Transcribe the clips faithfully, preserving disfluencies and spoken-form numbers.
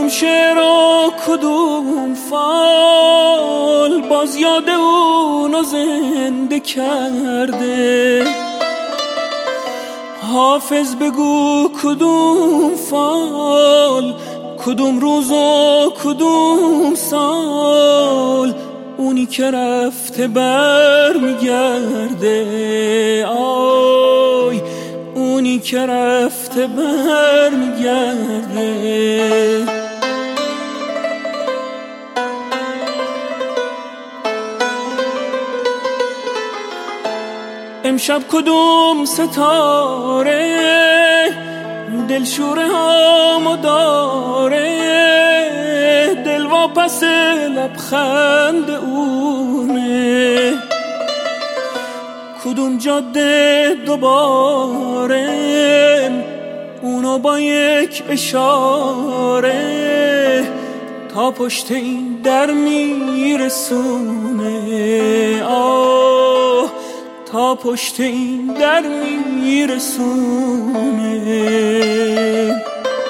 کدوم شعر و کدوم فال باز یاد اونو زنده کرده. حافظ بگو کدوم فال، کدوم روز و کدوم سال، اونی که رفته بر میگرده. آی اونی که رفته بر میگرده. امشب کدوم ستاره دلشوره هامو داره، دل واپس لبخند اونه. کدوم جاده دوباره اونو با یک اشاره تا پشت این در میرسونه. آه تا پشت این در میرسونه.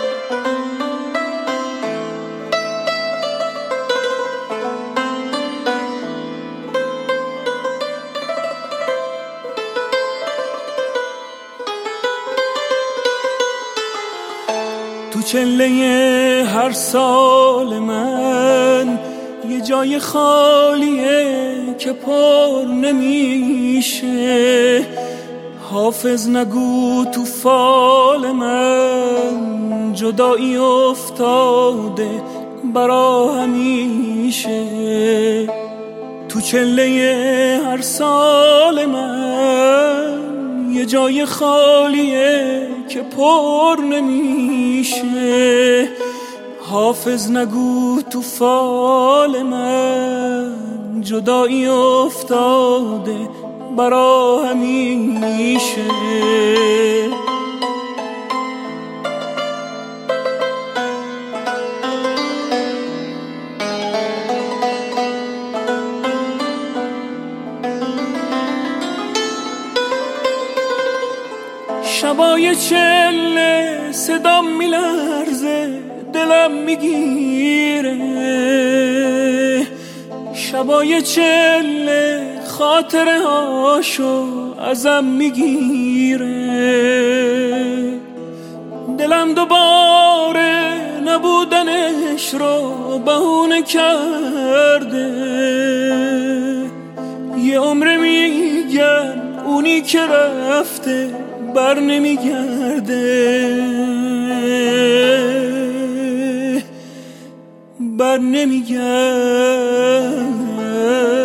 تو چله هر سال من یه جای خالیه که پر نمیشه. حافظ نگو تو فال من جدایی افتاده برا همیشه. تو چله هر سال من یه جای خالیه که پر نمیشه. حافظ نگو تو فال من جدایی افتاده برا همیشه. شبای چله صدام میلرزه دلم میگیره. شبای چله خاطره هاشو ازم میگیره. دلم دوباره نبودنش رو بهونه کرده. یه عمر میگن اونی که رفته بر نمیگرده، بر نمیگرده.